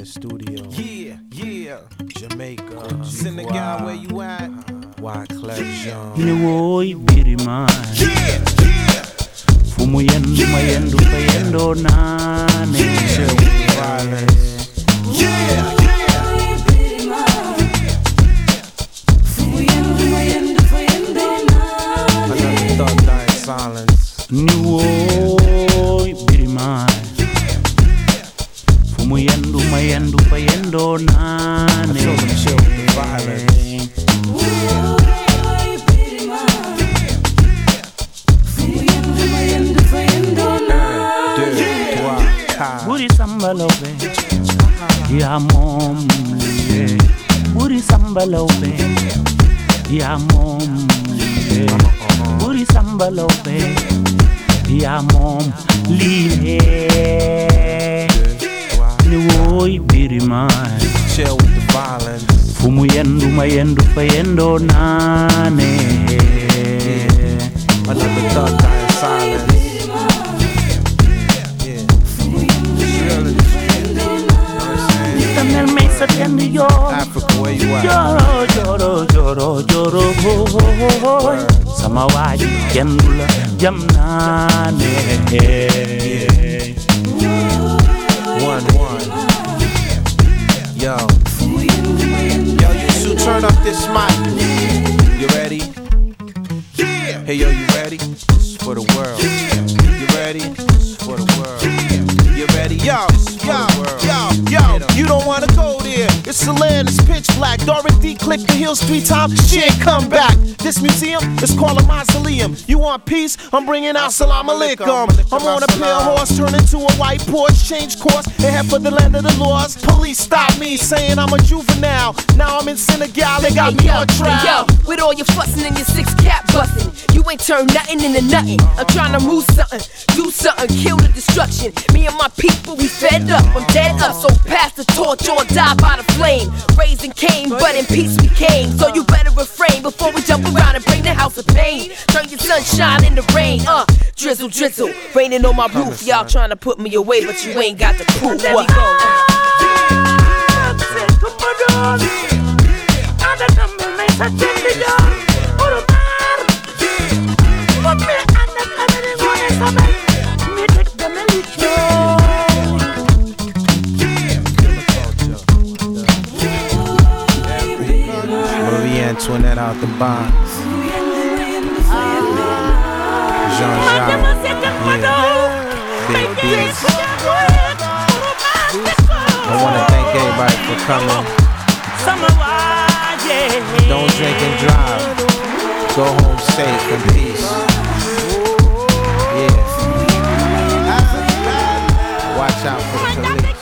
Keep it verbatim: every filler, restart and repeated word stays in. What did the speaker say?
studio. Yeah, yeah. Jamaica, Senegal, where you at? Wyclef Jean. Ni woy birima. Yeah, yeah. Fumu yendu mayendu fayendo nane. Chill with the violence. Yeah, yeah. Another thug die in silence. Ni woy birima. Fumu yendu mayendu fayendo nane. I told them chill with the violence. Buri samba lobe, ya mom le. Buri samba lobe, ya mom le. Buri samba lobe, ya mom le. Ni woy birima. Chill with the violence. Fumu yendu mayendu fayendo nane. Another thug die in silence. Africa, where you at? Joro, joro, joro, joro, ho, ho, ho, ho. Samawaji kendula jamnane. One, one. Yo. Yo, you should turn up this mic. You ready? Yeah. Hey, yo, you ready? This is for the world. You ready? This is for the world. You ready? Yo, yo, yo, yo. You don't wanna go there. It's the land, it's pitch black. Dorothy click the hills three times, she ain't come back. This museum is called a mausoleum. You want peace? I'm bringing out salam alaikum. I'm on a pale horse, turn into a white Porsche, change course, and head for the land of the laws. Police stop me, saying I'm a juvenile. Now I'm in Senegal, they got hey, me yo, on trial. Hey, yo, with all your fussing and your six cap busting, you ain't turned nothing into nothing. I'm trying to move something, do something, kill the destruction. Me and my people, we fed up, I'm dead up, so pass the torch or die by the flame. Raising Cain, but in peace we came. So you better refrain before we jump around and bring the house of pain. Turn your sunshine into rain, uh, drizzle, drizzle, raining on my roof. Y'all trying to put me away, but you ain't got the proof. Let me go. Marie Antoinette out the box. Jean-Jacques, yeah, Big B. I want to thank everybody for coming. Don't drink and drive. Go home safe and peace. Yeah. Watch out for the police.